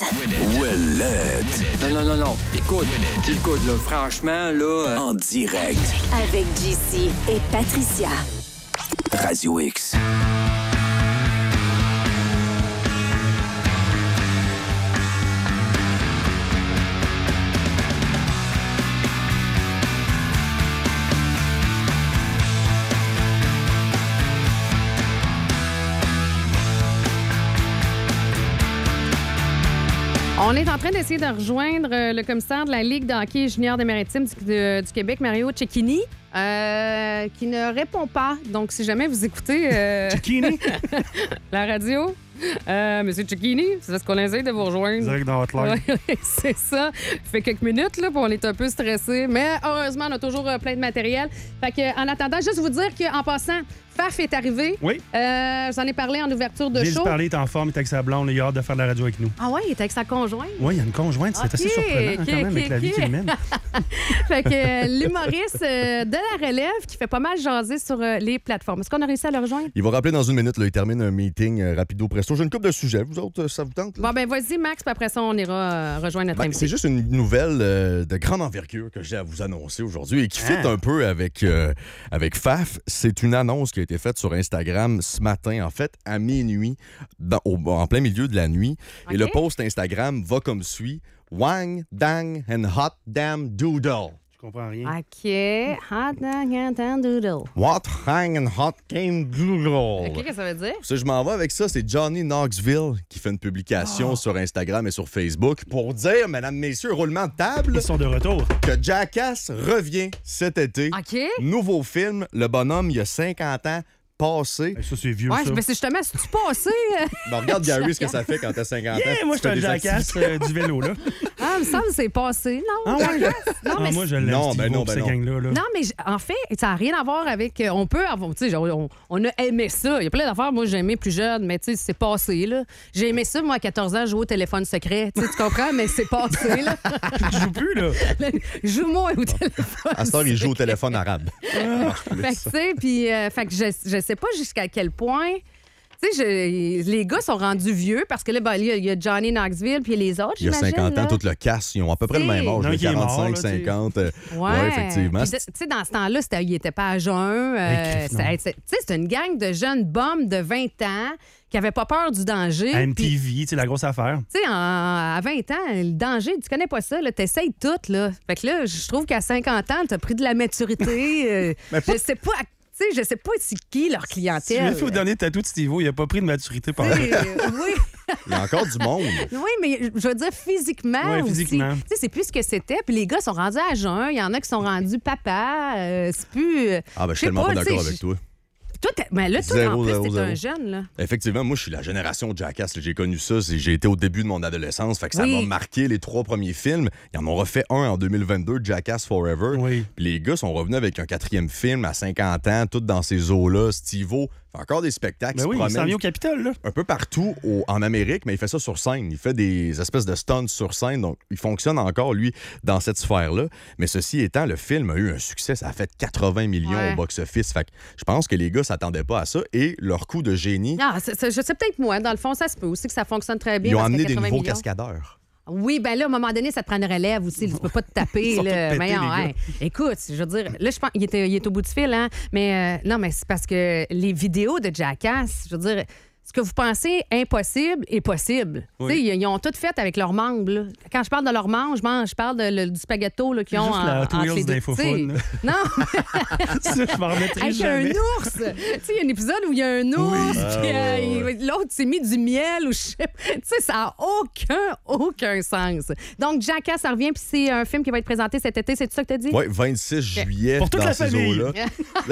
Ouellette. Non. Écoute, là, franchement, là... En direct. Avec JC et Patricia. Radio X. On est en train d'essayer de rejoindre le commissaire de la Ligue de hockey junior des Maritimes du Québec, Mario Cecchini, qui ne répond pas. Donc, si jamais vous écoutez Cecchini? la radio, Monsieur Cecchini, c'est ce qu'on essaie de vous rejoindre. Direct dans Hotline. Ouais, c'est ça. Ça fait quelques minutes, là, puis on est un peu stressés. Mais heureusement, on a toujours plein de matériel. Fait que, en attendant, juste vous dire qu'en passant, Faf est arrivé. Oui. J'en ai parlé en ouverture de J'ai show. parlé, il est en forme, il est avec sa blonde, il a hâte de faire de la radio avec nous. Ah ouais, il est avec sa conjointe. Oui, il y a une conjointe, c'est assez surprenant quand même avec la vie qu'il mène. Fait que l'humoriste de la relève qui fait pas mal jaser sur les plateformes. Est-ce qu'on a réussi à le rejoindre? Il va rappeler dans une minute. Là, il termine un meeting rapido presto. J'ai une couple de sujets. Vous autres, ça vous tente? Là? Bon, ben vas-y, Max, puis après ça, on ira rejoindre notre invité. C'est juste une nouvelle de grande envergure que j'ai à vous annoncer aujourd'hui et qui fit un peu avec Faf. C'est une annonce qui a été faite sur Instagram ce matin, en fait, à minuit, en plein milieu de la nuit. Okay. Et le post Instagram va comme suit. Wang, dang, and hot damn doodle. Je comprends rien. OK. Hot dang doodle. What hang and hot game doodle. OK, qu'est-ce que ça veut dire? Ça, je m'en vais avec ça. C'est Johnny Knoxville qui fait une publication sur Instagram et sur Facebook pour dire, mesdames, messieurs, roulement de table, Ils sont de retour. que Jackass revient cet été. OK. Nouveau film. Le bonhomme, il a 50 ans passé. Ça, c'est vieux, Ouais, ça. mais c'est justement, si tu passé. Ben, regarde, Gary, ce que ça fait quand t'as 50 ans. Yeah, moi, je suis un Tu fais des Jackass du vélo, là. Ah, il me semble que c'est passé, non? Ah ouais? Non, mais moi, je l'aime, Non, Steve-O, ben non, pis ben cette non. gang-là. Là. Non, mais en fait, ça n'a rien à voir avec. On peut avoir. Tu sais, on a aimé ça. Il y a plein d'affaires. Moi, j'ai aimé plus jeune, mais tu sais, c'est passé, là. J'ai aimé ça, moi, à 14 ans, jouer au téléphone secret. Tu sais, tu comprends, mais c'est passé, là. Je joue plus, là. Joue-moi au téléphone. À ce temps, il joue au téléphone arabe. Fait que, tu sais, puis, fait que je sais pas jusqu'à quel point. Tu sais, les gars sont rendus vieux parce que là, ben, il y a Johnny Knoxville puis les autres, Il y a j'imagine. 50 ans, là. tout le casse. Ils ont à peu près le même âge, Non, les qui est mort, 45, là, 50. Ouais, Ouais, effectivement. Puis, tu sais, dans ce temps-là, il n'était pas à jeun. Crif, non. C'est une gang de jeunes bombes de 20 ans qui n'avaient pas peur du danger. À Puis, MTV, c'est la grosse affaire. tu sais, à 20 ans, le danger, tu connais pas ça, là, t'essayes tout, là. Fait que là, je trouve qu'à 50 ans, t'as pris de la maturité. Je sais pas, tu sais, je sais pas c'est qui leur Si tu clientèle. lui fais au dernier tatou de Steve-O, il a pas pris de maturité pendant. Oui. Il y a encore du monde. Oui, mais je veux dire physiquement Ouais, aussi. physiquement. Tu sais, c'est plus ce que c'était. Puis les gars sont rendus à jeun. Il y en a qui sont rendus papa. C'est plus... Ah, ben, je suis sais tellement pas tu sais, d'accord avec toi. Toi, mais là, toi, en 0, plus, 0, t'es 0. un jeune, là. Effectivement, moi, je suis la génération Jackass. J'ai connu ça. J'ai été au début de mon adolescence. Fait que ça Oui. m'a marqué les 3 premiers films. Ils en ont refait un en 2022, Jackass Forever. Oui. Puis les gars sont revenus avec un 4e film à 50 ans, tout dans ces eaux-là. Steve-O fait encore des spectacles. Ben il se oui, il s'en promène vient au Capitole, là. un peu partout en Amérique, mais il fait ça sur scène. Il fait des espèces de stunts sur scène. Donc, il fonctionne encore, lui, dans cette sphère-là. Mais ceci étant, le film a eu un succès. Ça a fait 80 millions Ouais. au box-office. Fait que je pense que les gars s'attendaient pas à ça. Et leur coup de génie, Ah, je sais peut-être moi. Dans le fond, ça se peut aussi que ça fonctionne très bien. ils ont parce amené que des 80 nouveaux millions. cascadeurs. Oui, ben là, à un moment donné, ça te prend une relève aussi. Tu peux pas te taper. Ils sont là. tous pétés, Voyons, les gars. Écoute, je veux dire, là, je pense qu'il est au bout du fil, hein. Mais non, mais c'est parce que les vidéos de Jackass, je veux dire, ce que vous pensez impossible est possible. Oui. Tu sais, ils ont tout fait avec leurs membres. Là. Quand je parle de leurs membres, je parle du spaghetto là, qu'ils ont Juste la entre Hot Wheels les deux. d'info Tu sais, fun, là. Non, Ça, je m'en remettrai avec jamais. un ours. Tu sais, il y a un épisode où il y a un ours, puis l'autre s'est mis du miel ou je sais pas. Tu sais, ça n'a aucun sens. Donc, Jackass, ça revient, puis c'est un film qui va être présenté cet été. C'est ça que tu as dit? Oui, 26 juillet Pour toute dans la ces famille. eaux-là.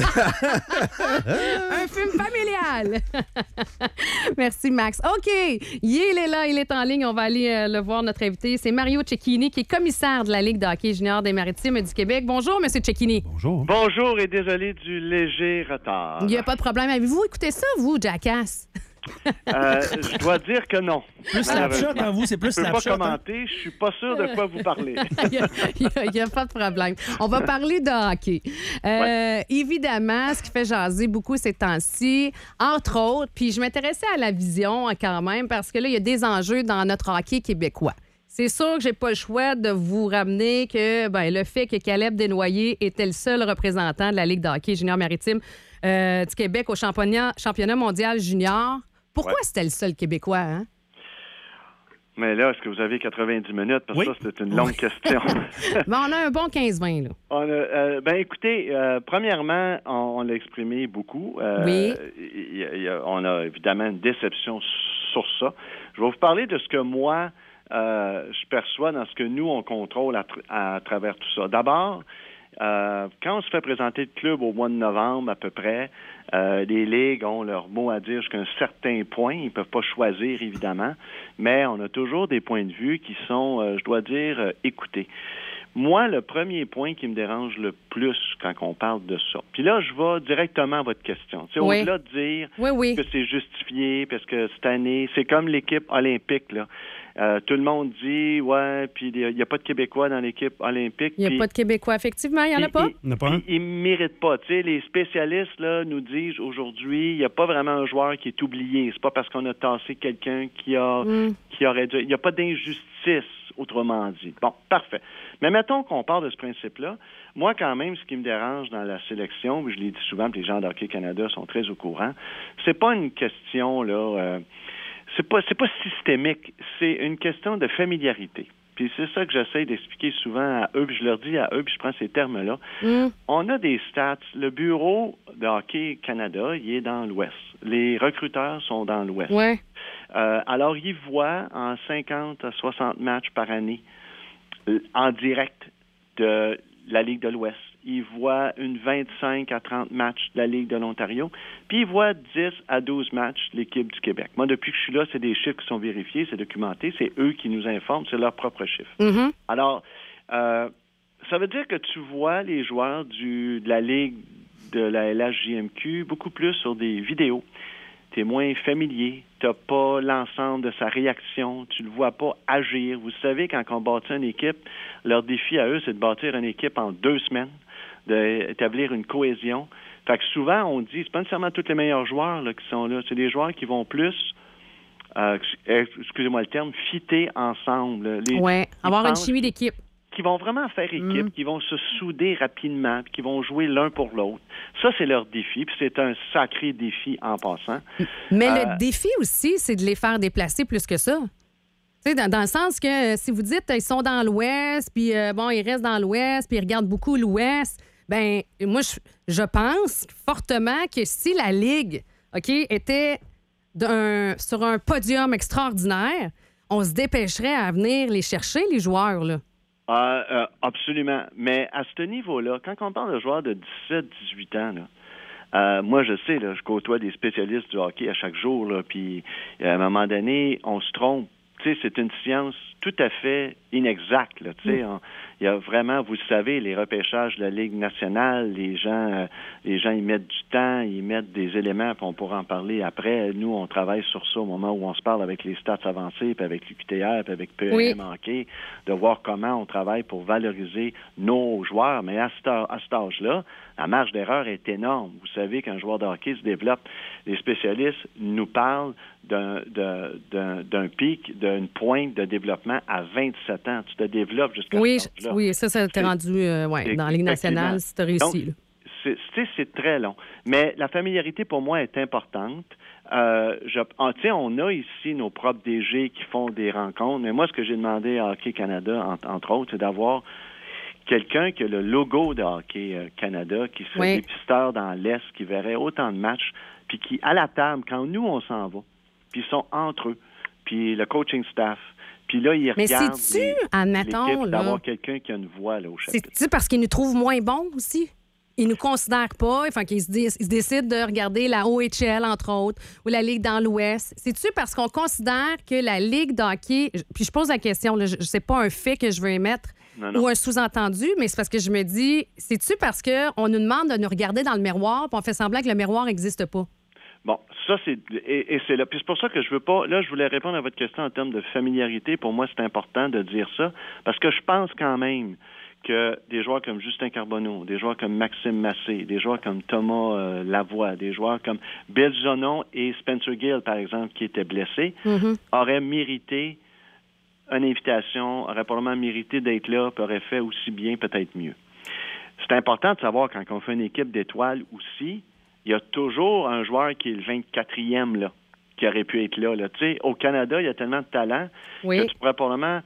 Un film familial. Merci, Max. OK. Il est là, il est en ligne. On va aller le voir, notre invité. C'est Mario Cecchini, qui est commissaire de la Ligue de hockey junior des Maritimes et du Québec. Bonjour, M. Cecchini. Bonjour. Bonjour et désolé du léger retard. Il n'y a pas de problème. Avez-vous écouté ça, vous, Jackass? Je dois dire que non. Plus Snapchat, hein, vous, c'est plus Je ne peux pas Snapchat. hein? commenter. Je suis pas sûr de quoi vous parlez. Il n'y a pas de problème. On va parler de hockey. Évidemment, ce qui fait jaser beaucoup ces temps-ci, entre autres, puis je m'intéressais à la vision quand même, parce que là, il y a des enjeux dans notre hockey québécois. C'est sûr que j'ai pas le choix de vous ramener que le fait que Caleb Desnoyers était le seul représentant de la Ligue de hockey junior maritime du Québec au championnat mondial junior. Pourquoi c'était le seul Québécois, hein? Mais là, est-ce que vous avez 90 minutes? Parce que Oui. ça, c'était une longue question. On a un bon 15-20, là. Écoutez, premièrement, on l'a exprimé beaucoup. Oui. On a évidemment une déception sur ça. Je vais vous parler de ce que moi, je perçois dans ce que nous, on contrôle à travers tout ça. D'abord, quand on se fait présenter le club au mois de novembre à peu près, les ligues ont leur mot à dire jusqu'à un certain point. Ils ne peuvent pas choisir, évidemment, mais on a toujours des points de vue qui sont, je dois dire, écoutés. Moi, le premier point qui me dérange le plus quand on parle de ça, puis là, je vais directement à votre question. Tu sais, Oui. au-delà de dire Oui. que c'est justifié, parce que cette année, c'est comme l'équipe olympique, là. Tout le monde dit, ouais, puis il n'y a pas de Québécois dans l'équipe olympique. Il n'y a pas de Québécois, effectivement. Il n'y en a pas? Il n'y en a pas un? Ils ne méritent pas. Tu sais, les spécialistes là, nous disent aujourd'hui, il n'y a pas vraiment un joueur qui est oublié. C'est pas parce qu'on a tassé quelqu'un qui aurait dû. Il n'y a pas d'injustice, autrement dit. Bon, parfait. Mais mettons qu'on part de ce principe-là. Moi, quand même, ce qui me dérange dans la sélection, je l'ai dit souvent, puis les gens d'Hockey Canada sont très au courant, c'est pas une question, là. C'est pas systémique, c'est une question de familiarité. Puis c'est ça que j'essaie d'expliquer souvent à eux, puis je leur dis à eux, puis je prends ces termes-là. On a des stats. Le bureau de Hockey Canada, il est dans l'Ouest. Les recruteurs sont dans l'Ouest. Ouais. Alors, ils voient en 50 à 60 matchs par année en direct de la Ligue de l'Ouest. Ils voient une 25 à 30 matchs de la Ligue de l'Ontario, puis ils voient 10 à 12 matchs de l'équipe du Québec. Moi, depuis que je suis là, c'est des chiffres qui sont vérifiés, c'est documenté, c'est eux qui nous informent, c'est leurs propres chiffres. Mm-hmm. Alors, ça veut dire que tu vois les joueurs de la Ligue de la LHJMQ beaucoup plus sur des vidéos. Tu es moins familier, tu n'as pas l'ensemble de sa réaction, tu le vois pas agir. Vous savez, quand on bâtit une équipe, leur défi à eux, c'est de bâtir une équipe en 2 semaines, d'établir une cohésion. Fait que souvent, on dit, c'est pas nécessairement tous les meilleurs joueurs là, qui sont là, c'est des joueurs qui vont plus, excusez-moi le terme, fitter ensemble. Oui, avoir une chimie d'équipe. Qui vont vraiment faire équipe, qui vont se souder rapidement, puis qui vont jouer l'un pour l'autre. Ça, c'est leur défi, puis c'est un sacré défi en passant. Mais le défi aussi, c'est de les faire déplacer plus que ça. Tu sais, dans le sens que si vous dites ils sont dans l'Ouest, puis ils restent dans l'Ouest, puis ils regardent beaucoup l'Ouest, ben moi, je pense fortement que si la Ligue, OK, était sur un podium extraordinaire, on se dépêcherait à venir les chercher, les joueurs, là. Absolument. Mais à ce niveau-là, quand on parle de joueurs de 17-18 ans, là, moi, je sais, là, je côtoie des spécialistes du hockey à chaque jour, là, puis à un moment donné, on se trompe. Tu sais, c'est une science tout à fait inexacte. Là, tu sais, il y a vraiment, vous le savez, les repêchages de la Ligue nationale, les gens ils mettent du temps, ils mettent des éléments, puis on pourra en parler après. Nous, on travaille sur ça au moment où on se parle avec les stats avancés, puis avec l'UQTR, puis avec PEM hockey, de voir comment on travaille pour valoriser nos joueurs. Mais à cet âge-là, la marge d'erreur est énorme. Vous savez qu'un joueur de hockey se développe. Les spécialistes nous parlent d'un pic, d'une pointe de développement à 27 ans. Tu te développes jusqu'à ce âge-là. Oui, ça t'est rendu dans la Ligue nationale si tu as réussi. Donc, c'est très long. Mais la familiarité, pour moi, est importante. On a ici nos propres DG qui font des rencontres. Mais moi, ce que j'ai demandé à Hockey Canada, entre autres, c'est d'avoir quelqu'un qui a le logo de Hockey Canada, qui serait dépisteur dans l'Est, qui verrait autant de matchs, puis qui, à la table, quand nous, on s'en va, puis ils sont entre eux, puis le coaching staff, puis là, ils regardent l'équipe, d'avoir quelqu'un qui a une voix là, au chapitre. C'est parce qu'ils nous trouvent moins bons aussi? Ils nous considèrent pas, enfin qu'ils se décident de regarder la OHL, entre autres, ou la Ligue dans l'Ouest. C'est-tu parce qu'on considère que la Ligue d'hockey... Puis je pose la question, là, c'est pas un fait que je veux émettre ou un sous-entendu, mais c'est parce que je me dis, c'est-tu parce qu'on nous demande de nous regarder dans le miroir puis on fait semblant que le miroir n'existe pas? Bon, ça, et c'est là. Puis c'est pour ça que je veux pas. Là, je voulais répondre à votre question en termes de familiarité. Pour moi, c'est important de dire ça. Parce que je pense quand même que des joueurs comme Justin Carbonneau, des joueurs comme Maxime Massé, des joueurs comme Thomas Lavoie, des joueurs comme Bill Zonon et Spencer Gill, par exemple, qui étaient blessés, auraient mérité une invitation, auraient probablement mérité d'être là, puis auraient fait aussi bien, peut-être mieux. C'est important de savoir, quand on fait une équipe d'étoiles aussi, il y a toujours un joueur qui est le 24e, là, qui aurait pu être là. Tu sais, au Canada, il y a tellement de talent que tu pourrais probablement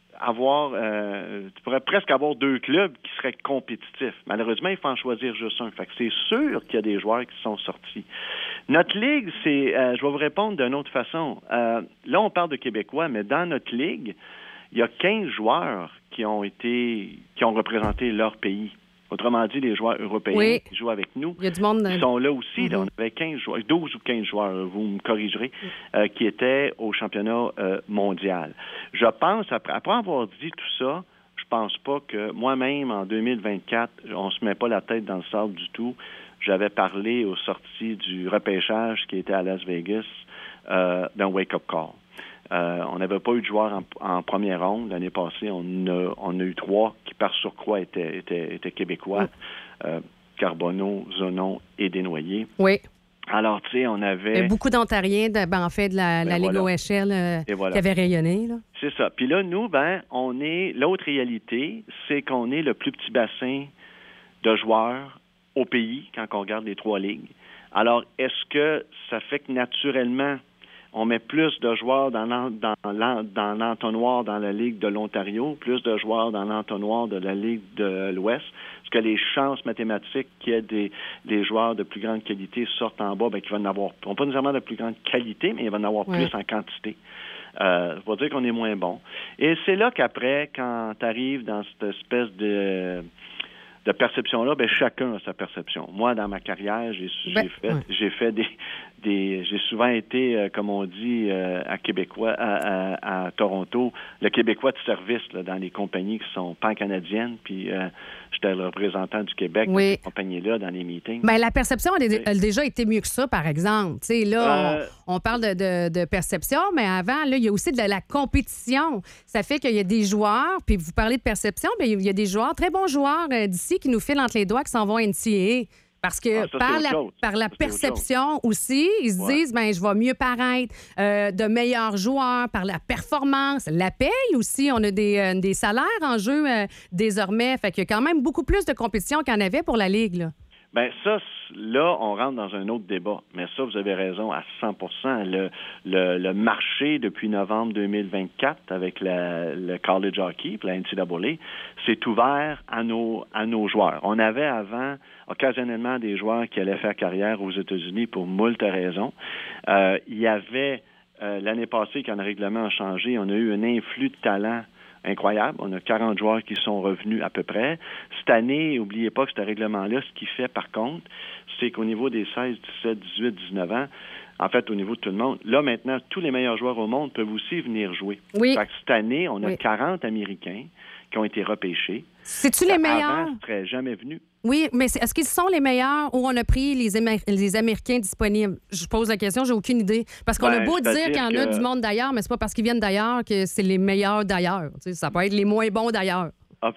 tu pourrais presque avoir 2 clubs qui seraient compétitifs. Malheureusement, il faut en choisir juste un. Fait que c'est sûr qu'il y a des joueurs qui sont sortis. Notre ligue, je vais vous répondre d'une autre façon. Là, on parle de Québécois, mais dans notre ligue, il y a 15 joueurs qui ont représenté leur pays. Autrement dit, les joueurs européens qui jouent avec nous, il y a du monde qui sont là aussi. Là, on avait 15 joueurs, 12 ou 15 joueurs, vous me corrigerez, qui étaient au championnat mondial. Je pense, après avoir dit tout ça, je pense pas que moi-même, en 2024, on se met pas la tête dans le sable du tout. J'avais parlé aux sorties du repêchage qui était à Las Vegas d'un wake-up call. On n'avait pas eu de joueurs en première ronde. L'année passée, on a eu 3 qui, par surcroît, étaient québécois. Carbonneau, Zonon et Desnoyers. Oui. Alors, tu sais, on avait... beaucoup d'Ontariens, de la Ligue OHL qui avait rayonné. Là. C'est ça. Puis là, nous, on est... L'autre réalité, c'est qu'on est le plus petit bassin de joueurs au pays quand on regarde les 3 ligues. Alors, est-ce que ça fait que naturellement... on met plus de joueurs dans l'entonnoir dans la Ligue de l'Ontario, plus de joueurs dans l'entonnoir de la Ligue de l'Ouest? Est-ce que les chances mathématiques qu'il y ait des joueurs de plus grande qualité sortent en bas, qu'ils vont en avoir, pas nécessairement de plus grande qualité, mais ils vont en avoir plus en quantité? Ça veut dire qu'on est moins bon. Et c'est là qu'après, quand tu arrives dans cette espèce de perception-là, chacun a sa perception. Moi, dans ma carrière, j'ai souvent été, comme on dit à Toronto, le Québécois de service là, dans les compagnies qui sont pan-canadiennes, puis j'étais le représentant du Québec dans ces compagnies-là, dans les meetings. Bien, la perception a déjà été mieux que ça, par exemple. Tu sais, là, on parle de perception, mais avant, là, il y a aussi de la compétition. Ça fait qu'il y a des joueurs, puis vous parlez de perception, bien, il y a des joueurs, très bons joueurs d'ici, qui nous filent entre les doigts, qui s'en vont à NCAA. Parce que par la perception aussi, ils se disent, je vais mieux paraître, de meilleurs joueurs, par la performance, la paye aussi. On a des salaires en jeu désormais. Fait qu'il y a quand même beaucoup plus de compétition qu'il y en avait pour la Ligue, là. Bien, ça, là, on rentre dans un autre débat. Mais ça, vous avez raison à 100 Le marché, depuis novembre 2024, avec le college hockey, la NCAA, c'est ouvert à nos joueurs. On avait avant, occasionnellement, des joueurs qui allaient faire carrière aux États-Unis pour moult raisons. Il y avait, l'année passée, quand le règlement a changé, on a eu un influx de talent incroyable. On a 40 joueurs qui sont revenus à peu près. Cette année, n'oubliez pas que ce règlement-là, ce qu'il fait par contre, c'est qu'au niveau des 16, 17, 18, 19 ans, en fait, au niveau de tout le monde, là maintenant, tous les meilleurs joueurs au monde peuvent aussi venir jouer. Oui. Fait que cette année, on a 40 Américains qui ont été repêchés. C'est-tu les meilleurs? Avant, ce serait jamais venu. Oui, mais est-ce qu'ils sont les meilleurs où on a pris les Américains disponibles? Je pose la question, j'ai aucune idée. Parce qu'on a beau dire qu'il y en a du monde d'ailleurs, mais c'est pas parce qu'ils viennent d'ailleurs que c'est les meilleurs d'ailleurs. Tu sais, ça peut être les moins bons d'ailleurs.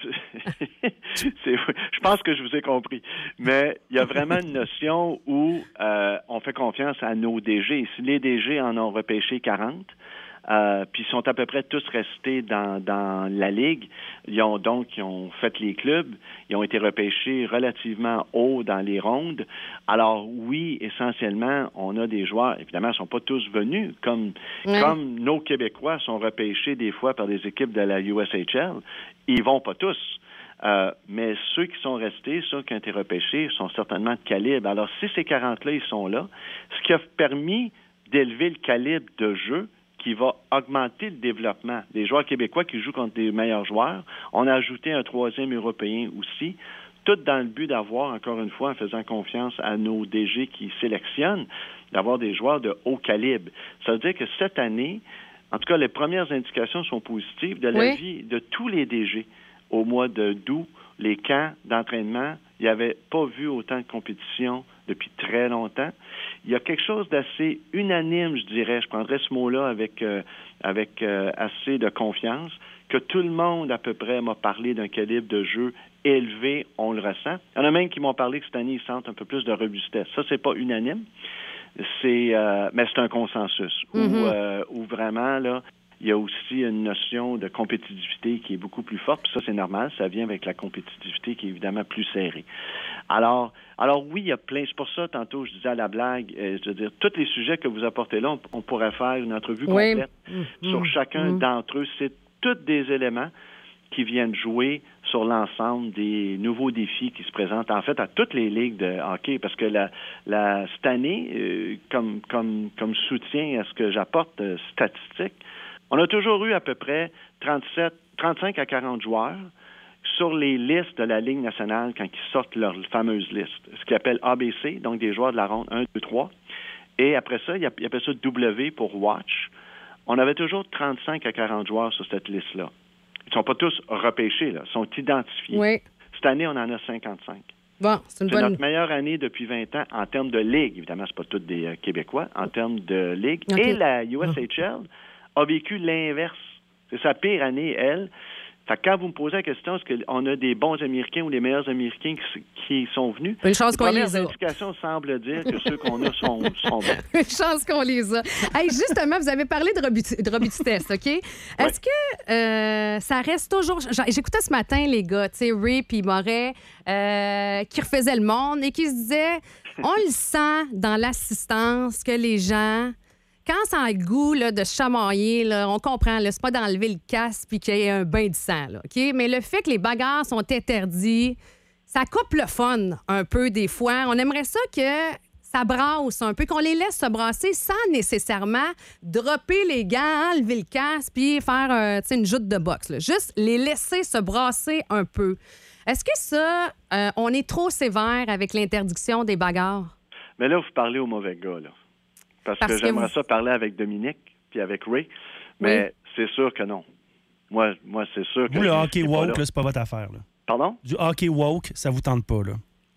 Je pense que je vous ai compris. Mais il y a vraiment une notion où on fait confiance à nos DG. Si les DG en ont repêché 40, puis ils sont à peu près tous restés dans la Ligue. Ils ont fait les clubs. Ils ont été repêchés relativement haut dans les rondes. Alors oui, essentiellement, on a des joueurs, évidemment, ils ne sont pas tous venus, comme nos Québécois sont repêchés des fois par des équipes de la USHL. Ils vont pas tous. Mais ceux qui sont restés, ceux qui ont été repêchés, sont certainement de calibre. Alors si ces 40-là, ils sont là, ce qui a permis d'élever le calibre de jeu, qui va augmenter le développement des joueurs québécois qui jouent contre des meilleurs joueurs. On a ajouté un 3e Européen aussi, tout dans le but d'avoir, encore une fois, en faisant confiance à nos DG qui sélectionnent, d'avoir des joueurs de haut calibre. Ça veut dire que cette année, en tout cas, les premières indications sont positives de l'avis de tous les DG. Au mois d'août, les camps d'entraînement, il n'y avait pas vu autant de compétition depuis très longtemps. il y a quelque chose d'assez unanime, je dirais, je prendrais ce mot-là avec assez de confiance, que tout le monde à peu près m'a parlé d'un calibre de jeu élevé, on le ressent. Il y en a même qui m'ont parlé que cette année, ils sentent un peu plus de robustesse. Ça, c'est pas unanime, mais c'est un consensus où vraiment, là, il y a aussi une notion de compétitivité qui est beaucoup plus forte. Puis ça, c'est normal. Ça vient avec la compétitivité qui est évidemment plus serrée. Alors oui, il y a plein. C'est pour ça, tantôt, je disais à la blague, je veux dire, tous les sujets que vous apportez là, on pourrait faire une entrevue complète sur chacun d'entre eux. C'est tous des éléments qui viennent jouer sur l'ensemble des nouveaux défis qui se présentent, en fait, à toutes les ligues de hockey, parce que cette année, comme soutien à ce que j'apporte statistique, on a toujours eu à peu près 35 à 40 joueurs sur les listes de la Ligue nationale quand ils sortent leur fameuse liste, ce qu'ils appellent ABC, donc des joueurs de la ronde 1, 2, 3. Et après ça, ils appellent ça W pour Watch. On avait toujours 35 à 40 joueurs sur cette liste-là. Ils ne sont pas tous repêchés, là, ils sont identifiés. Oui. Cette année, on en a 55. Bon, c'est notre meilleure année depuis 20 ans en termes de ligue. Évidemment, ce n'est pas tous des Québécois, en termes de ligue. Okay. Et la USHL a vécu l'inverse. C'est sa pire année, elle. Fait que quand vous me posez la question, est-ce qu'on a des bons Américains ou les meilleurs Américains qui sont venus? Une chance qu'on les a. L'indication semble dire que ceux qu'on a sont bons. Une chance qu'on les a. Hey, justement, vous avez parlé de robustesse, OK? Est-ce que ça reste toujours... J'écoutais ce matin les gars, tu sais, Ray puis Moret, qui refaisaient le monde et qui se disaient, on le sent dans l'assistance que les gens... Quand ça a le goût là, de chamailler, là, on comprend, là, c'est pas d'enlever le casque puis qu'il y ait un bain de sang, là, OK? Mais le fait que les bagarres sont interdits, ça coupe le fun un peu des fois. On aimerait ça que ça brasse un peu, qu'on les laisse se brasser sans nécessairement dropper les gants, enlever le casque puis faire une joute de boxe. Là. Juste les laisser se brasser un peu. Est-ce que ça, on est trop sévère avec l'interdiction des bagarres? Mais là, vous parlez au mauvais gars, là. Parce que j'aimerais ça parler avec Dominique puis avec Ray, mais c'est sûr que non. Moi c'est sûr que... Vous, le hockey woke, là, c'est pas votre affaire. Là. Pardon? Du hockey woke, ça vous tente pas, là?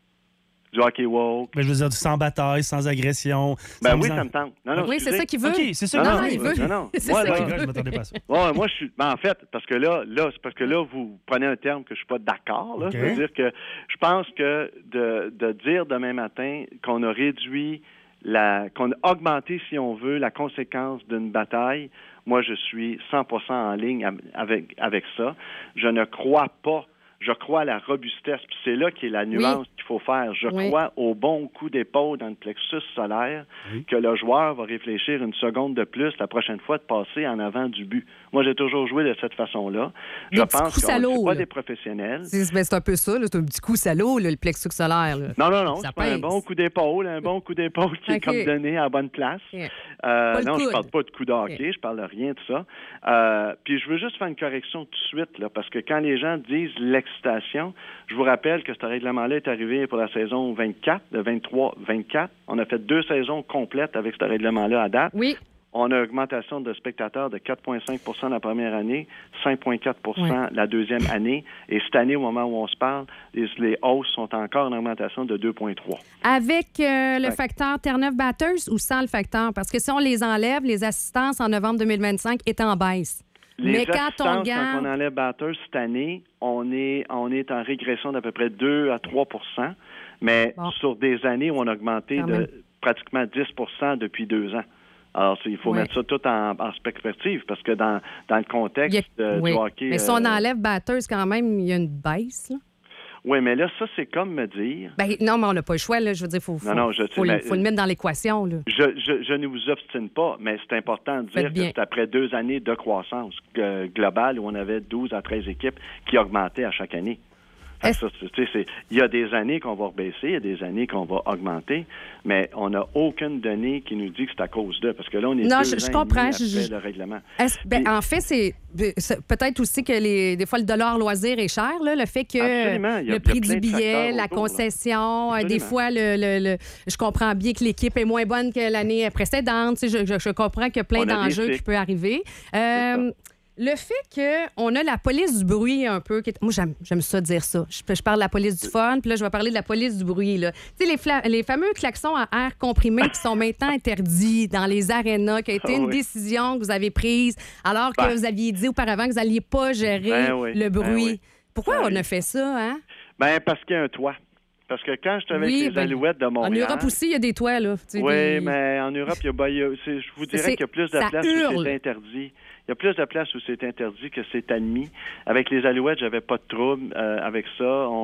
Du hockey woke. Ben, je veux dire, sans bataille, sans agression. Ben oui, ça me tente. Non, oui, c'est ça qu'il veut. OK, c'est ça qu'il veut. Non. C'est ça qu'il veut. Je m'attendais pas à ça. Ouais, moi, je suis... Ben, en fait, parce que là, c'est parce que là, vous prenez un terme que je suis pas d'accord. Là. Okay. C'est-à-dire que je pense que de dire demain matin qu'on a réduit... qu'on a augmenté, si on veut, la conséquence d'une bataille, moi, je suis 100% en ligne avec ça. Je ne crois pas. Je crois à la robustesse. Puis c'est là qui est la nuance qu'il faut faire. Je crois au bon coup d'épaule dans le plexus solaire que le joueur va réfléchir une seconde de plus la prochaine fois de passer en avant du but. Moi, j'ai toujours joué de cette façon-là. Je pense qu'on n'est pas des professionnels. C'est un peu ça. Là. C'est un petit coup salaud, là, le plexus solaire. Là. Non. C'est pas un bon coup d'épaule. Un bon coup d'épaule qui est comme donné à la bonne place. Non, je parle pas de coup de hockey. Je parle de rien de ça. Puis je veux juste faire une correction tout de suite, là, parce que quand les gens disent l'excitation, je vous rappelle que ce règlement-là est arrivé pour la saison 24, le 23-24. On a fait 2 saisons complètes avec ce règlement-là à date. Oui. On a une augmentation de spectateurs de 4,5 la première année, 5,4 la deuxième année. Et cette année, au moment où on se parle, les hausses sont encore en augmentation de 2,3. Avec le facteur Terre-Neuve Batters ou sans le facteur? Parce que si on les enlève, les assistances en novembre 2025 est en baisse. Mais quand on enlève Batters cette année, on est en régression d'à peu près 2 à 3 mais sur des années où on a augmenté de pratiquement 10 depuis 2 ans. Alors, il faut mettre ça tout en perspective, parce que dans le contexte du hockey... Mais si on enlève Batters, quand même, il y a une baisse, là. Oui, mais là, ça, c'est comme me dire... Ben, non, mais on n'a pas le choix, là. Je veux dire, il faut le mettre dans l'équation, là. Je ne vous obstine pas, mais c'est important de dire que c'est après 2 années de croissance globale où on avait 12 à 13 équipes qui augmentaient à chaque année. Il y a des années qu'on va rebaisser, il y a des années qu'on va augmenter, mais on n'a aucune donnée qui nous dit que c'est à cause d'eux, parce que là, on est 2 ans je comprends. après le règlement. En fait, c'est peut-être aussi que des fois, le dollar loisir est cher, là, le fait que le prix du billet, la concession, des fois, je comprends bien que l'équipe est moins bonne que l'année précédente. Je comprends qu'il y a plein d'enjeux qui peuvent arriver. Le fait qu'on a la police du bruit un peu, moi j'aime ça dire ça. Je parle de la police du fun, puis là je vais parler de la police du bruit. Tu sais, les fameux klaxons à air comprimé qui sont maintenant interdits dans les arénas, qui a été une décision que vous avez prise alors que vous aviez dit auparavant que vous n'alliez pas gérer le bruit. Pourquoi on a fait ça, hein? Parce qu'il y a un toit. Parce que quand j'étais avec les Alouettes de Montréal... En Europe aussi, il y a des toits, là. Mais en Europe, je vous dirais qu'il y a plus de places où c'est interdit. Il y a plus de places où c'est interdit que c'est admis. Avec les Alouettes, j'avais pas de trouble avec ça.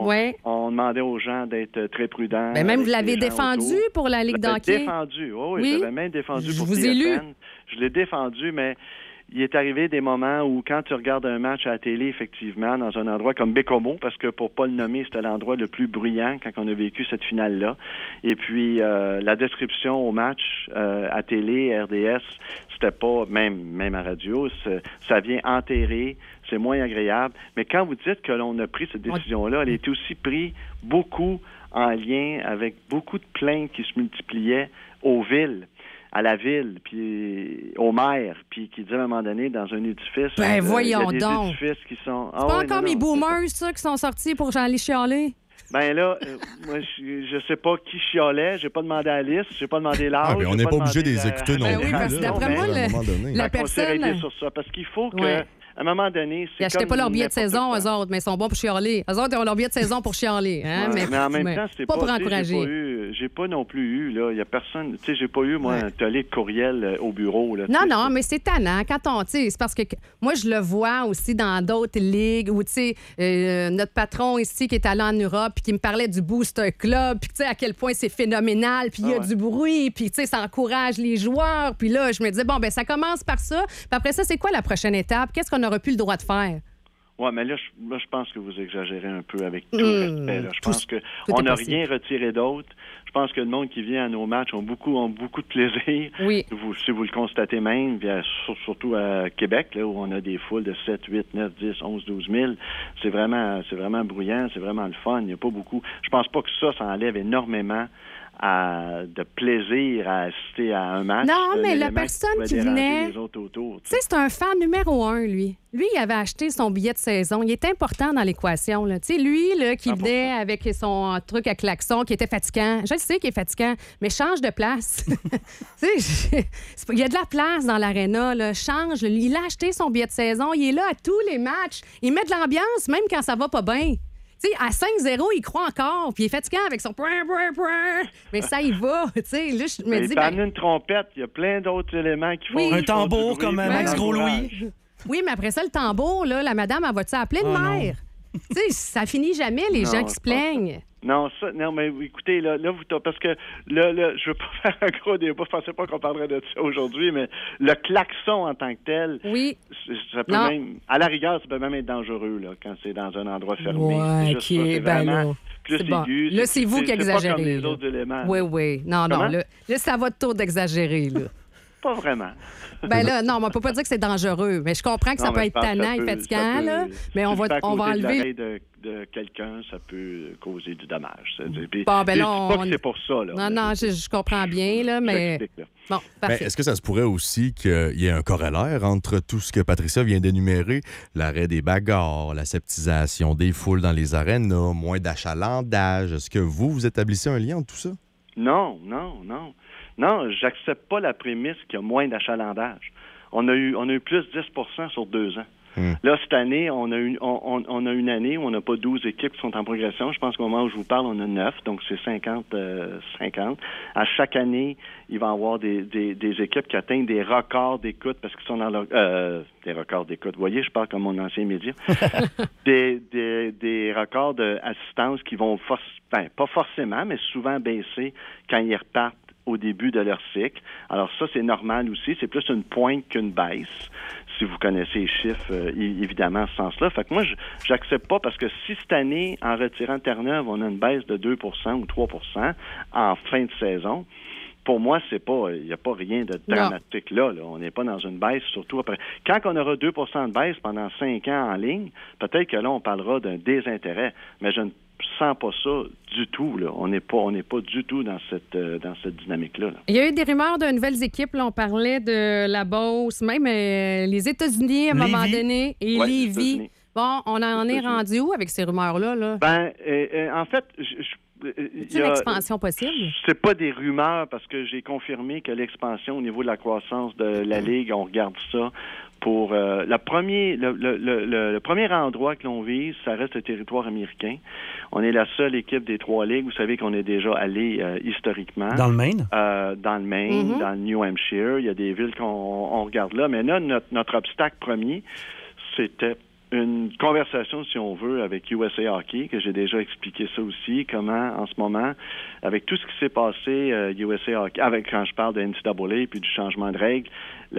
On demandait aux gens d'être très prudents. Mais même vous l'avez défendu pour la Ligue d'hockey? Défendu, oui. J'avais même défendu pour vous ai lu. Je l'ai défendu, mais... Il est arrivé des moments où, quand tu regardes un match à la télé, effectivement, dans un endroit comme Bécomo, parce que pour pas le nommer, c'était l'endroit le plus bruyant quand on a vécu cette finale-là. Et puis, la description au match à télé, RDS, c'était pas, même à radio, ça vient enterrer, c'est moins agréable. Mais quand vous dites que l'on a pris cette décision-là, elle est aussi prise beaucoup en lien avec beaucoup de plaintes qui se multipliaient aux villes. À la ville, puis au maire, puis qui dit à un moment donné, dans un édifice... voyons il y a des donc! édifices qui sont... C'est pas encore mes boomers, ça, qui sont sortis pour aller chialer? Ben là, moi, je sais pas qui chialait, j'ai pas demandé à Alice, j'ai pas demandé l'âge... on n'est pas obligé de les écouter non plus. Oui, parce que d'après moi, la personne... On s'est arrêté sur ça, parce qu'il faut que... À un moment donné, c'est ils n'achetaient pas leur billet de saison, eux autres, mais ils sont bons pour chialer. Eux autres, ils ont leur billet de saison pour chialer. Hein? Mais en même temps, c'est pas pour encourager. J'ai pas non plus eu, là. Il y a personne. Tu sais, j'ai pas eu, moi, un tollé de courriel au bureau. Là, non, mais c'est tannant. Quand c'est parce que moi, je le vois aussi dans d'autres ligues où, tu sais, notre patron ici qui est allé en Europe puis qui me parlait du Booster Club, puis, tu sais, à quel point c'est phénoménal, puis il y a du bruit, puis, tu sais, ça encourage les joueurs. Puis là, je me disais, bon, ben ça commence par ça. Puis après ça, c'est quoi la prochaine étape? Qu'est-ce qu'on n'aura plus le droit de faire? Oui, mais là, je pense que vous exagérez un peu avec tout le respect. Là. Je pense qu'on n'a rien retiré d'autre. Je pense que le monde qui vient à nos matchs ont beaucoup de plaisir. Oui. Si vous le constatez même, surtout à Québec, là, où on a des foules de 7, 8, 9, 10, 11, 12 000, c'est vraiment bruyant, c'est vraiment le fun. Il n'y a pas beaucoup. Je pense pas que ça enlève énormément de plaisir à assister à un match. Non, mais la personne qui venait... Tu sais, c'est un fan numéro 1, lui. Lui, il avait acheté son billet de saison. Il est important dans l'équation. Tu sais, lui, là, qui venait avec son truc à klaxon, qui était fatigant. Je sais qu'il est fatigant, mais change de place. Tu sais, il y a de la place dans l'aréna. Là. Change. Il a acheté son billet de saison. Il est là à tous les matchs. Il met de l'ambiance, même quand ça va pas bien. Tu sais, à 5-0, il croit encore, puis il est fatiguant avec son point. Mais ça y va, tu sais. Là, je me dis... Il peut amener une trompette, il y a plein d'autres éléments qui font... Un tambour comme Max Gros-Louis. Oui, mais après ça, le tambour, là, la madame, elle va-tu appeler le maire? Tu sais, ça finit jamais, les gens qui se plaignent. Non, mais écoutez, là parce que là, je veux pas faire un gros débat, je pensais pas qu'on parlerait de ça aujourd'hui, mais le klaxon en tant que tel, ça peut même, à la rigueur, ça peut même être dangereux, là, quand c'est dans un endroit fermé. Ouais, OK, c'est vraiment plus aigu. Là, c'est vous qui exagérez. C'est pas comme les autres éléments. Oui. Non, là, c'est à votre tour d'exagérer, là. Pas vraiment. Ben là, non, on peut pas dire que c'est dangereux, mais je comprends que ça peut être tannant et fatigant, là, mais on va enlever... de quelqu'un, ça peut causer du dommage. Puis, bon, ben là, pas que c'est pour ça. Là. Non, je comprends bien, là, mais... Bon, parfait. Mais est-ce que ça se pourrait aussi qu'il y ait un corollaire entre tout ce que Patricia vient d'énumérer, l'arrêt des bagarres, la septisation des foules dans les arénas, moins d'achalandage? Est-ce que vous établissez un lien entre tout ça? Non, j'accepte pas la prémisse qu'il y a moins d'achalandage. On a eu plus 10 sur 2 ans. Là, cette année, on a une année où on n'a pas 12 équipes qui sont en progression. Je pense qu'au moment où je vous parle, on a 9, donc c'est 50-50. À chaque année, il va y avoir des équipes qui atteignent des records d'écoute parce qu'ils sont dans leur... des records d'écoute. Vous voyez, je parle comme mon ancien média. des records d'assistance qui vont, pas forcément, mais souvent baisser quand ils repartent au début de leur cycle. Alors ça, c'est normal aussi. C'est plus une pointe qu'une baisse, si vous connaissez les chiffres, évidemment, en ce sens-là. Fait que moi, j'accepte pas parce que si cette année, en retirant Terre-Neuve, on a une baisse de 2 ou 3 en fin de saison, pour moi, il n'y a pas rien de dramatique là. On n'est pas dans une baisse, surtout après. Quand on aura 2 de baisse pendant 5 ans en ligne, peut-être que là, on parlera d'un désintérêt. Mais je ne sens pas ça du tout. Là. On n'est pas du tout dans cette dynamique-là. Là. Il y a eu des rumeurs de nouvelles équipes. Là, on parlait de la Beauce, même les États-Unis à un moment donné, et Lévis. Bon, on en est rendu où avec ces rumeurs-là? Là? En fait, C'est une expansion possible? C'est pas des rumeurs parce que j'ai confirmé que l'expansion au niveau de la croissance de la Ligue, on regarde ça pour le premier endroit que l'on vise, ça reste le territoire américain. On est la seule équipe des 3 ligues. Vous savez qu'on est déjà allé historiquement. Dans le Maine? Dans le Maine, dans le New Hampshire. Il y a des villes qu'on regarde là. Mais là, notre obstacle premier, c'était une conversation, si on veut, avec USA Hockey, que j'ai déjà expliqué ça aussi, comment, en ce moment, avec tout ce qui s'est passé, USA Hockey, quand je parle de NCAA puis du changement de règles,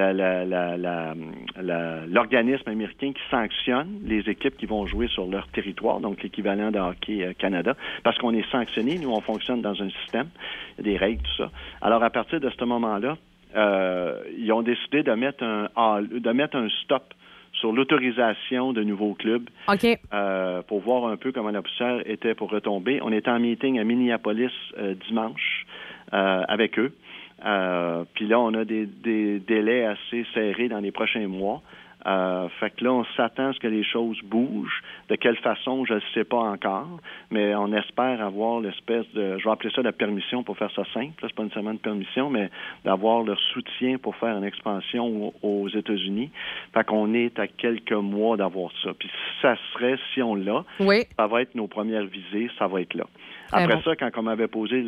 l'organisme américain qui sanctionne les équipes qui vont jouer sur leur territoire, donc l'équivalent de Hockey Canada, parce qu'on est sanctionné, nous, on fonctionne dans un système, il y a des règles, tout ça. Alors, à partir de ce moment-là, ils ont décidé de mettre un stop sur l'autorisation de nouveaux clubs pour voir un peu comment la poussière était pour retomber. On était en meeting à Minneapolis dimanche avec eux. Puis là, on a des délais assez serrés dans les prochains mois. Fait que là, on s'attend à ce que les choses bougent. De quelle façon, je ne sais pas encore, mais on espère avoir l'espèce de... Je vais appeler ça la permission pour faire ça simple. Là, c'est pas nécessairement une permission, mais d'avoir leur soutien pour faire une expansion aux États-Unis. Fait qu'on est à quelques mois d'avoir ça. Puis ça serait, si on l'a, ça va être nos premières visées, ça va être là. Après ça, quand on m'avait posé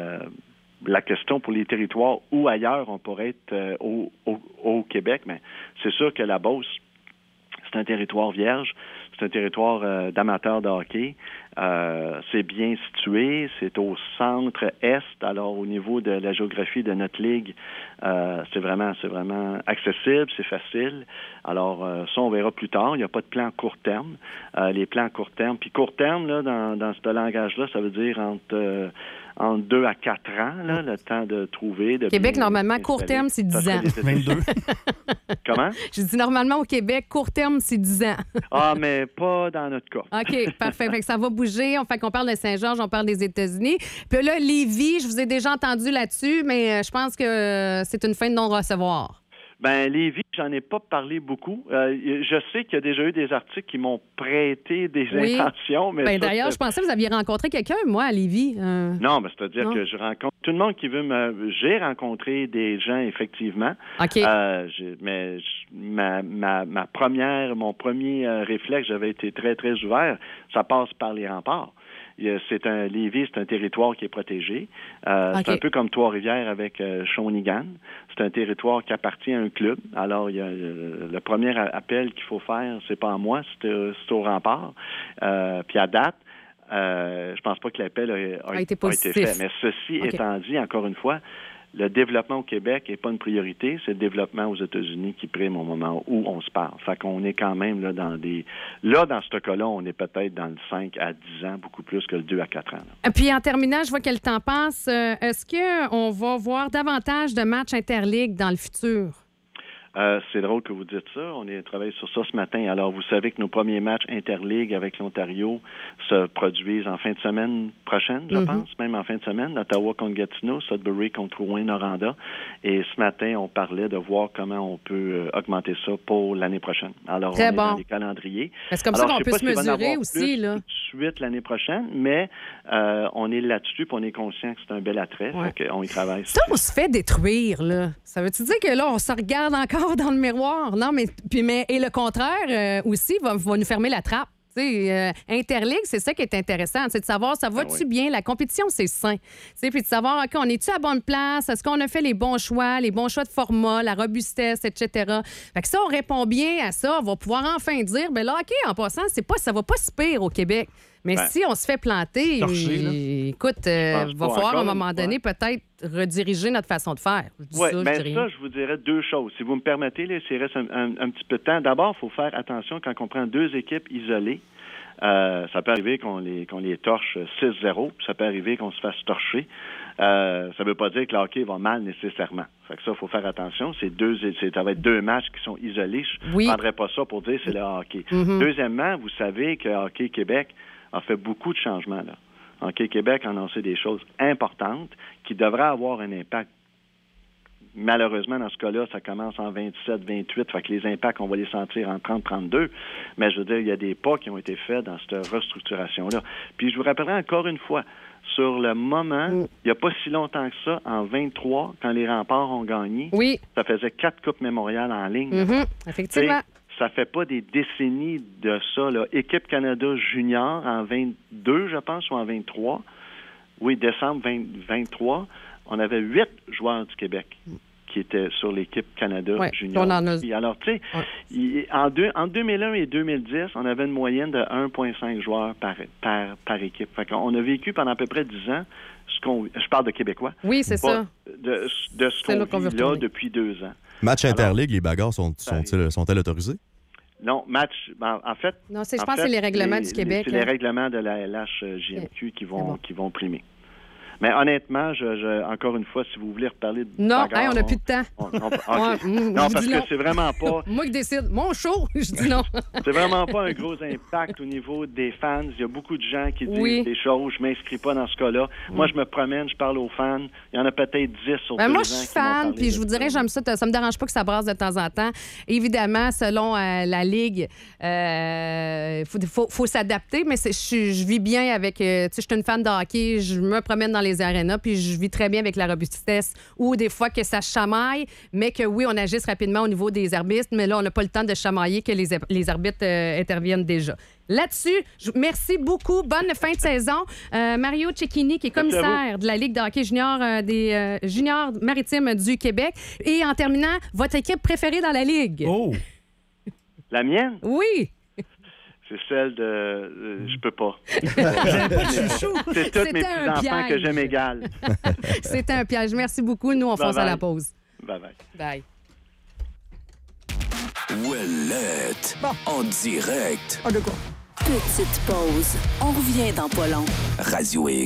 la question pour les territoires où ailleurs on pourrait être au Québec, mais c'est sûr que la Beauce, c'est un territoire vierge, c'est un territoire d'amateurs de hockey. C'est bien situé, c'est au centre-est, alors au niveau de la géographie de notre ligue, c'est vraiment accessible, c'est facile. Alors, ça, on verra plus tard. Il n'y a pas de plan à court terme. Les plans à court terme, puis court terme, là, dans ce langage-là, ça veut dire entre 2 à 4 ans, là, le temps de trouver. Québec, normalement, court terme, c'est 10 ans. 22. Comment? Je dis normalement au Québec, court terme, c'est 10 ans. Mais pas dans notre cas. OK, parfait. Fait que ça va bouger. Fait qu'on parle de Saint-Georges, on parle des États-Unis. Puis là, Lévis, je vous ai déjà entendu là-dessus, mais je pense que c'est une fin de non-recevoir. Lévis, j'en ai pas parlé beaucoup. Je sais qu'il y a déjà eu des articles qui m'ont prêté des intentions. Mais d'ailleurs, je pensais que vous aviez rencontré quelqu'un, moi, à Lévis. Non, c'est-à-dire que je rencontre tout le monde qui veut J'ai rencontré des gens, effectivement. OK. Mais mon premier réflexe, j'avais été très, très ouvert. Ça passe par les remparts. Lévis, c'est un territoire qui est protégé. C'est un peu comme Trois-Rivières avec Shawinigan. C'est un territoire qui appartient à un club. Alors, il y a le premier appel qu'il faut faire, c'est pas à moi, c'est au rempart. Puis à date, je pense pas que l'appel a été fait. Mais ceci étant dit, encore une fois, le développement au Québec n'est pas une priorité, c'est le développement aux États-Unis qui prime au moment où on se parle. Fait qu'on est quand même là dans ce cas-là, on est peut-être dans le 5 à 10 ans, beaucoup plus que le 2 à 4 ans. Là. Puis en terminant, je vois que le temps passe. Est-ce qu'on va voir davantage de matchs interligues dans le futur? C'est drôle que vous dites ça. On a travaillé sur ça ce matin. Alors, vous savez que nos premiers matchs interligues avec l'Ontario se produisent en fin de semaine prochaine, je pense, même en fin de semaine. Ottawa contre Gatineau, Sudbury contre Rouyn-Noranda. Et ce matin, on parlait de voir comment on peut augmenter ça pour l'année prochaine. Alors, on est dans les calendriers. C'est comme ça qu'on peut se mesurer aussi, là. Tout de suite l'année prochaine, mais on est là-dessus et on est conscient que c'est un bel attrait. Fait qu'on y travaille. Ça, on se fait détruire, là. Ça veut-tu dire que là, on se regarde encore dans le miroir? Non, mais le contraire aussi va nous fermer la trappe. Interligue, c'est ça qui est intéressant, c'est de savoir, ça va-tu bien? La compétition, c'est sain. Puis de savoir, OK, on est-tu à bonne place? Est-ce qu'on a fait les bons choix de format, la robustesse, etc.? Fait que ça, on répond bien à ça. On va pouvoir enfin dire, là, OK, en passant, ça va pas si pire au Québec. Mais si on se fait planter, écoute, va falloir à un moment donné peut-être rediriger notre façon de faire. Je vous dirais 2 choses. Si vous me permettez, là, s'il reste un petit peu de temps. D'abord, il faut faire attention quand on prend 2 équipes isolées. Ça peut arriver qu'on les torche 6-0, puis ça peut arriver qu'on se fasse torcher. Ça ne veut pas dire que le hockey va mal nécessairement. Fait que ça, il faut faire attention. Ça va être 2 matchs qui sont isolés. Je ne prendrais pas ça pour dire que c'est le hockey. Deuxièmement, vous savez que Hockey Québec a fait beaucoup de changements, là. Hockey Québec a annoncé des choses importantes qui devraient avoir un impact. Malheureusement, dans ce cas-là, ça commence en 27, 28, fait que les impacts, on va les sentir en 30, 32. Mais je veux dire, il y a des pas qui ont été faits dans cette restructuration-là. Puis je vous rappellerai encore une fois, sur le moment, il n'y a pas si longtemps que ça, en 23, quand les Remparts ont gagné, Oui. ça faisait 4 Coupes mémoriales en ligne. Effectivement. Ça fait pas des décennies de ça, là. Équipe Canada junior en 22, je pense, ou en 23. Oui, décembre 23. On avait 8 joueurs du Québec qui étaient sur l'équipe Canada junior. On en a... Et alors, tu sais, en 2001 et 2010, on avait une moyenne de 1,5 joueurs par équipe. Fait qu'on a vécu pendant à peu près 10 ans je parle de Québécois. Oui, c'est ça. De ce qu'on vit là depuis 2 ans. Match interligue, les bagarres sont-elles autorisées? Non, en fait... Non, je pense que c'est les règlements du Québec. C'est les règlements de la LHJMQ qui vont primer. Mais honnêtement, encore une fois, si vous voulez reparler de non, bagarre, on n'a plus de temps. Non, parce que c'est vraiment pas... Moi qui décide. Mon show, je dis non. C'est vraiment pas un gros impact au niveau des fans. Il y a beaucoup de gens qui disent des choses. Je m'inscris pas dans ce cas-là. Moi, je me promène, je parle aux fans. Il y en a peut-être 10 sur 2 ans. Moi, je suis fan, puis je vous dirais, j'aime ça. Ça me dérange pas que ça brasse de temps en temps. Évidemment, selon la Ligue, faut s'adapter, mais je vis bien avec... tu sais, je suis une fan de hockey, je me promène dans les arénas, puis je vis très bien avec la robustesse, ou des fois que ça chamaille, mais que oui, on agisse rapidement au niveau des arbitres, mais là, on n'a pas le temps de chamailler, que les arbitres interviennent déjà. Là-dessus, merci beaucoup. Bonne fin de saison. Mario Cecchini, qui est commissaire de la Ligue de hockey junior des juniors maritimes du Québec. Et en terminant, votre équipe préférée dans la Ligue? Oh! La mienne? Oui! C'est celle de... je peux pas. C'est tous mes petits-enfants que j'aime égal. C'était un piège. Merci beaucoup. Nous, on fonce à la pause. Bye-bye. Bye. Ouellette. En direct. Petite pause. On revient dans pas long. Radio X.